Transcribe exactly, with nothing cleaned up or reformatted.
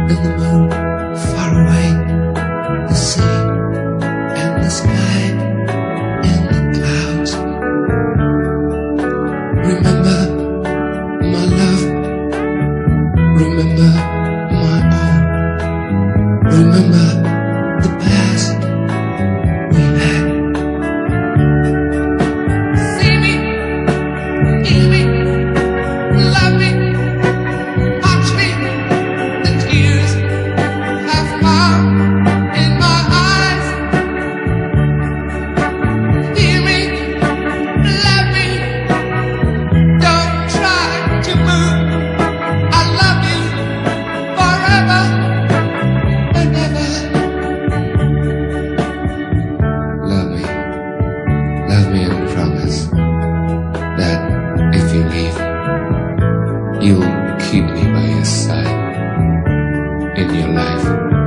and the moon far away, the sea and the sky and the clouds. Remember my love, remember my all, remember the past we had. See me, hear me, love me, watch me, the tears have come in my eyes. Hear me, love me, don't try to move. I love you forever and ever. Love me, love me and promise that if you leave, you'll keep me by your side in your life.